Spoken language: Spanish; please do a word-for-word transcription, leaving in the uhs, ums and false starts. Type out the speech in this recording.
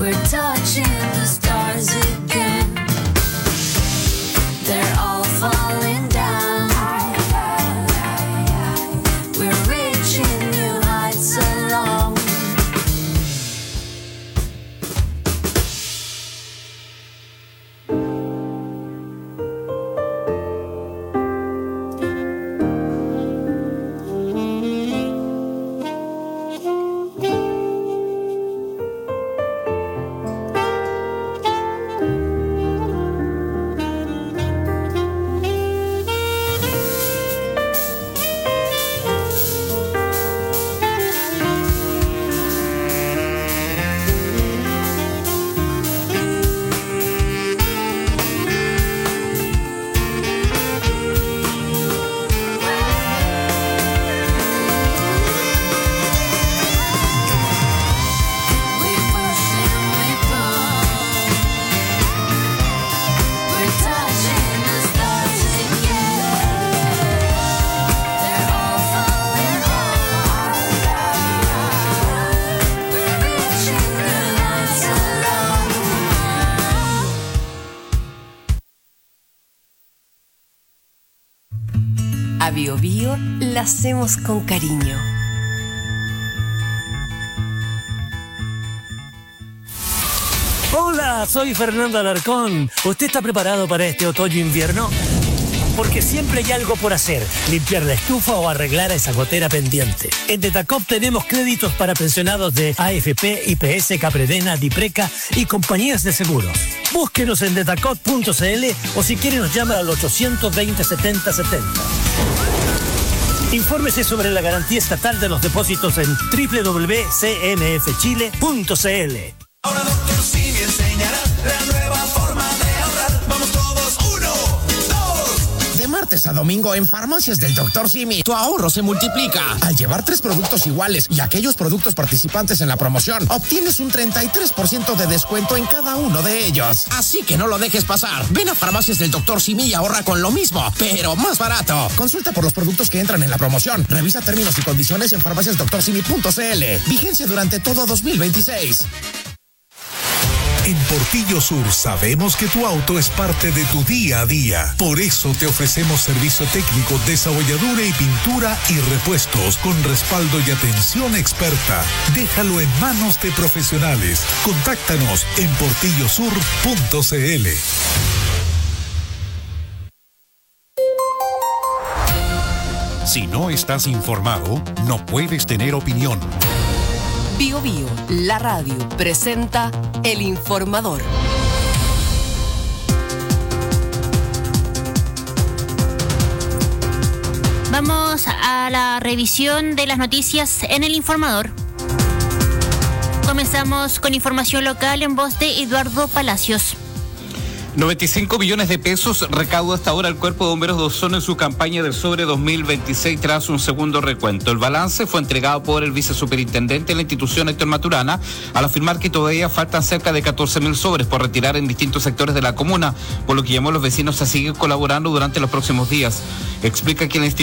We're touching the stars again. They're all falling down. We're reaching new heights alone. A Bio Bio la hacemos con cariño. Hola, soy Fernando Alarcón. ¿Usted está preparado para este otoño-invierno? Porque siempre hay algo por hacer, limpiar la estufa o arreglar a esa gotera pendiente. En Detacop tenemos créditos para pensionados de A F P, I P S, Capredena, Dipreca y compañías de seguros. Búsquenos en detacop punto c l o si quiere nos llama al ochocientos veinte, setenta setenta. Infórmese sobre la garantía estatal de los depósitos en doble u doble u doble u punto c m f chile punto c l. Ahora doctor Simi enseñará la nueva forma de ahorrar. Vamos todos, uno, dos. De martes a domingo en Farmacias del doctor Simi, tu ahorro se multiplica. Al llevar tres productos iguales y aquellos productos participantes en la promoción, obtienes un treinta y tres por ciento de descuento en cada uno de ellos. Así que no lo dejes pasar. Ven a Farmacias del doctor Simi y ahorra con lo mismo, pero más barato. Consulta por los productos que entran en la promoción. Revisa términos y condiciones en farmacias doctor simi punto c l. Vigencia durante todo dos mil veintiséis. En Portillo Sur sabemos que tu auto es parte de tu día a día. Por eso te ofrecemos servicio técnico, desabolladura y pintura y repuestos con respaldo y atención experta. Déjalo en manos de profesionales. Contáctanos en portillo sur punto c l. Si no estás informado, no puedes tener opinión. Bio Bio, la radio, presenta El Informador. Vamos a la revisión de las noticias en El Informador. Comenzamos con información local en voz de Eduardo Palacios. noventa y cinco millones de pesos recauda hasta ahora el Cuerpo de Bomberos de Osorno en su campaña del sobre dos mil veintiséis tras un segundo recuento. El balance fue entregado por el vicesuperintendente de la institución, Héctor Maturana, al afirmar que todavía faltan cerca de catorce mil sobres por retirar en distintos sectores de la comuna, por lo que llamó a los vecinos a seguir colaborando durante los próximos días. Explica que la institución